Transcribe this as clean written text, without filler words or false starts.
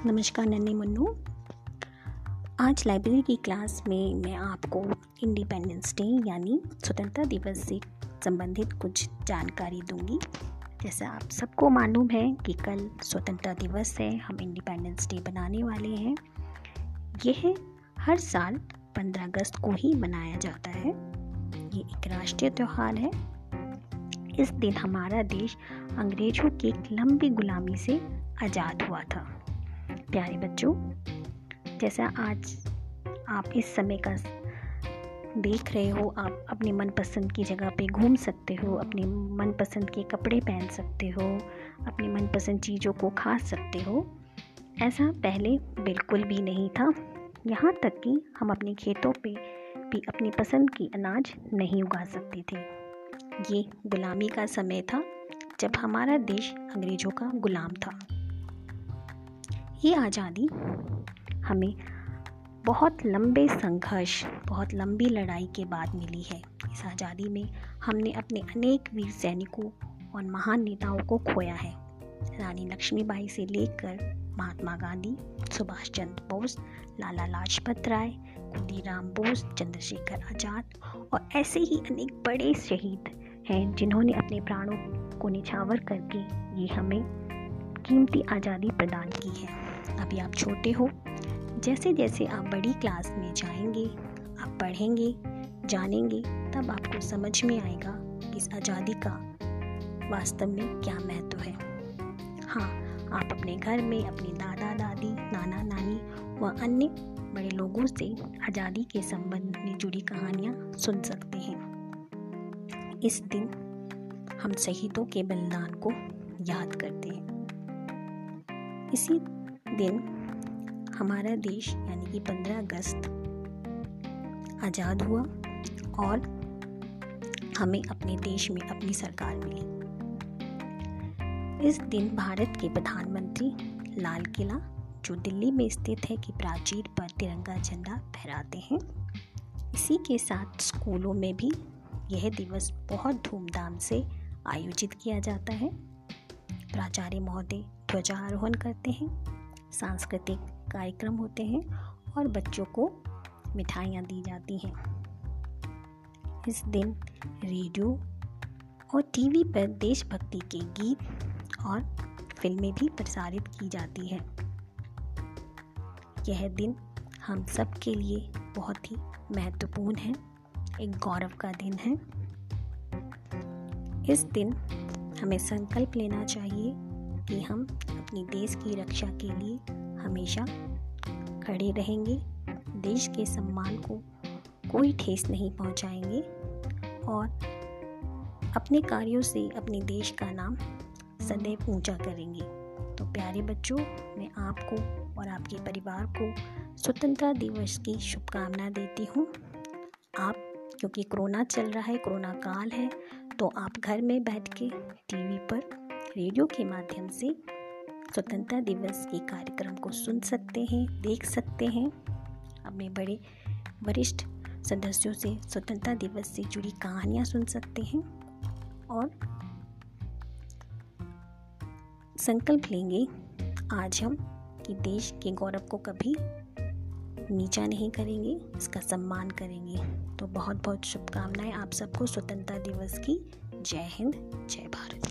नमस्कार नन्हे मुन्नू। आज लाइब्रेरी की क्लास में मैं आपको इंडिपेंडेंस डे यानी स्वतंत्रता दिवस से संबंधित कुछ जानकारी दूंगी। जैसा आप सबको मालूम है कि कल स्वतंत्रता दिवस है, हम इंडिपेंडेंस डे बनाने वाले हैं। यह हर साल 15 अगस्त को ही मनाया जाता है। ये एक राष्ट्रीय त्यौहार है। इस दिन हमारा देश अंग्रेजों की एक लंबी गुलामी से आज़ाद हुआ था। प्यारे बच्चों, जैसा आज आप इस समय का देख रहे हो, आप अपने मनपसंद की जगह पे घूम सकते हो, अपने मनपसंद के कपड़े पहन सकते हो, अपनी मनपसंद चीज़ों को खा सकते हो। ऐसा पहले बिल्कुल भी नहीं था। यहाँ तक कि हम अपने खेतों पे भी अपनी पसंद की अनाज नहीं उगा सकते थे। ये गुलामी का समय था जब हमारा देश अंग्रेजों का गुलाम था। ये आज़ादी हमें बहुत लंबे संघर्ष, बहुत लंबी लड़ाई के बाद मिली है। इस आज़ादी में हमने अपने अनेक वीर सैनिकों और महान नेताओं को खोया है। रानी लक्ष्मीबाई से लेकर महात्मा गांधी, सुभाष चंद्र बोस, लाला लाजपत राय, खुदीराम बोस, चंद्रशेखर आज़ाद और ऐसे ही अनेक बड़े शहीद हैं जिन्होंने अपने प्राणों को निछावर करके ये हमें कीमती आज़ादी प्रदान की है। अभी आप छोटे हो, जैसे जैसे आप बड़ी क्लास में जाएंगे, आप पढ़ेंगे, जानेंगे, तब आपको समझ में आएगा कि इस आज़ादी का वास्तव में क्या महत्व है। हाँ, आप अपने घर में अपने दादा दादी, नाना नानी व अन्य बड़े लोगों से आज़ादी के संबंध में जुड़ी कहानियाँ सुन सकते हैं। इस दिन हम शहीदों के बलिदान को याद करते हैं। इसी दिन हमारा देश यानी कि 15 अगस्त आज़ाद हुआ और हमें अपने देश में अपनी सरकार मिली। इस दिन भारत के प्रधानमंत्री लाल किला, जो दिल्ली में स्थित है, की प्राचीर पर तिरंगा झंडा फहराते हैं। इसी के साथ स्कूलों में भी यह दिवस बहुत धूमधाम से आयोजित किया जाता है। प्राचार्य महोदय ध्वजारोहण करते हैं, सांस्कृतिक कार्यक्रम होते हैं और बच्चों को मिठाइयाँ दी जाती हैं। इस दिन रेडियो और टीवी पर देशभक्ति के गीत और फिल्में भी प्रसारित की जाती हैं। यह दिन हम सब के लिए बहुत ही महत्वपूर्ण है, एक गौरव का दिन है। इस दिन हमें संकल्प लेना चाहिए कि हम अपनी देश की रक्षा के लिए हमेशा खड़े रहेंगे, देश के सम्मान को कोई ठेस नहीं पहुंचाएंगे और अपने कार्यों से अपने देश का नाम सदैव ऊंचा करेंगे। तो प्यारे बच्चों, मैं आपको और आपके परिवार को स्वतंत्रता दिवस की शुभकामना देती हूँ। आप, क्योंकि कोरोना चल रहा है, कोरोना काल है, तो आप घर में बैठ के टीवी पर, रेडियो के माध्यम से स्वतंत्रता दिवस के कार्यक्रम को सुन सकते हैं, देख सकते हैं। अपने बड़े वरिष्ठ सदस्यों से स्वतंत्रता दिवस से जुड़ी कहानियाँ सुन सकते हैं और संकल्प लेंगे आज हम कि देश के गौरव को कभी नीचा नहीं करेंगे, इसका सम्मान करेंगे। तो बहुत बहुत शुभकामनाएं आप सबको स्वतंत्रता दिवस की। जय हिंद, जय भारत।